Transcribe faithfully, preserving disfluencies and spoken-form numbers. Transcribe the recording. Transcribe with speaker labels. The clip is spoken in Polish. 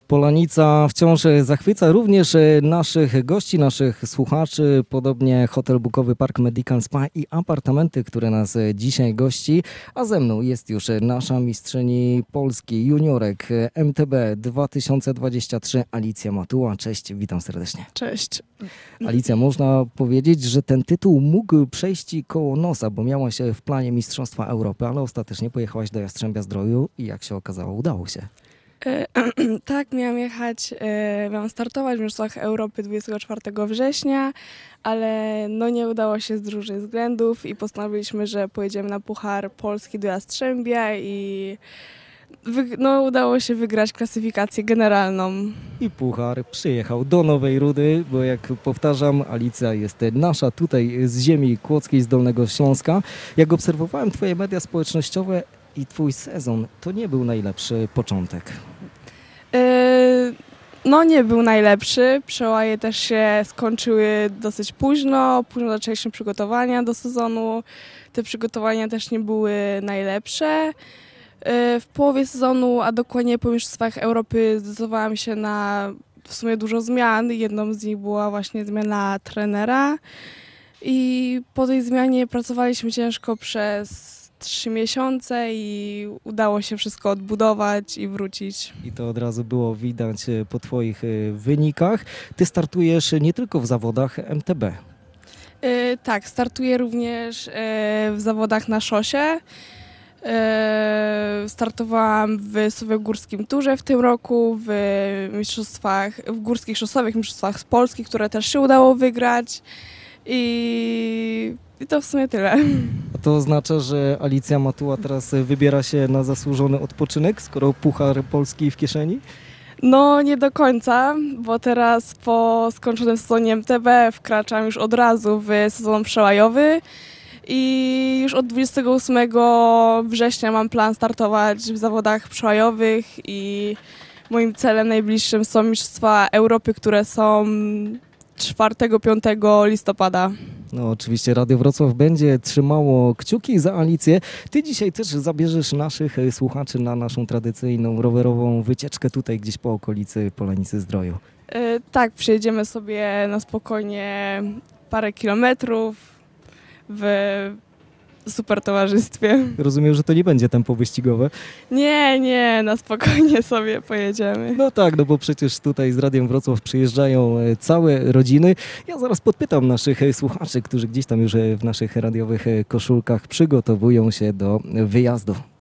Speaker 1: Polanica wciąż zachwyca również naszych gości, naszych słuchaczy, podobnie hotel Bukowy Park Medical Spa i apartamenty, które nas dzisiaj gości, a ze mną jest już nasza mistrzyni Polski juniorek M T B dwa tysiące dwadzieścia trzy Alicja Matuła. Cześć, witam serdecznie.
Speaker 2: Cześć.
Speaker 1: Alicja, można powiedzieć, że ten tytuł mógł przejść ci koło nosa, bo miałaś w planie Mistrzostwa Europy, ale ostatecznie pojechałaś do Jastrzębia-Zdroju i jak się okazało, udało się.
Speaker 2: E, tak, miałam jechać, e, miałam startować w Mistrzostwach Europy dwudziestego czwartego września, ale no nie udało się z różnych względów i postanowiliśmy, że pojedziemy na Puchar Polski do Jastrzębia i wy, no, udało się wygrać klasyfikację generalną.
Speaker 1: I puchar przyjechał do Nowej Rudy, bo jak powtarzam, Alicja jest nasza tutaj z ziemi kłodzkiej, z Dolnego Śląska. Jak obserwowałem twoje media społecznościowe i twój sezon, to nie był najlepszy początek.
Speaker 2: E, no nie był najlepszy, przełaje też się skończyły dosyć późno, późno zaczęliśmy przygotowania do sezonu, te przygotowania też nie były najlepsze. W połowie sezonu, a dokładnie po Mistrzostwach Europy zdecydowałam się na w sumie dużo zmian. Jedną z nich była właśnie zmiana trenera i po tej zmianie pracowaliśmy ciężko przez trzy miesiące i udało się wszystko odbudować i wrócić.
Speaker 1: I to od razu było widać po twoich wynikach. Ty startujesz nie tylko w zawodach M T B.
Speaker 2: Yy, tak, startuję również yy, w zawodach na szosie. Startowałam w Sowiogórskim Turze w tym roku, w mistrzostwach, w górskich szosowych mistrzostwach z Polski, które też się udało wygrać i, i to w sumie tyle.
Speaker 1: A to oznacza, że Alicja Matuła teraz wybiera się na zasłużony odpoczynek, skoro Puchar Polski w kieszeni?
Speaker 2: No nie do końca, bo teraz po skończonym sezonie M T B wkraczam już od razu w sezon przełajowy. I już od dwudziestego ósmego września mam plan startować w zawodach przełajowych i moim celem najbliższym są Mistrzostwa Europy, które są czwartego piątego listopada.
Speaker 1: No oczywiście Radio Wrocław będzie trzymało kciuki za Alicję. Ty dzisiaj też zabierzesz naszych słuchaczy na naszą tradycyjną rowerową wycieczkę tutaj gdzieś po okolicy Polanicy Zdroju.
Speaker 2: Yy, tak, przyjedziemy sobie na spokojnie parę kilometrów w super towarzystwie.
Speaker 1: Rozumiem, że to nie będzie tempo wyścigowe.
Speaker 2: Nie, nie, na spokojnie sobie pojedziemy.
Speaker 1: No tak, no bo przecież tutaj z Radiem Wrocław przyjeżdżają całe rodziny. Ja zaraz podpytam naszych słuchaczy, którzy gdzieś tam już w naszych radiowych koszulkach przygotowują się do wyjazdu.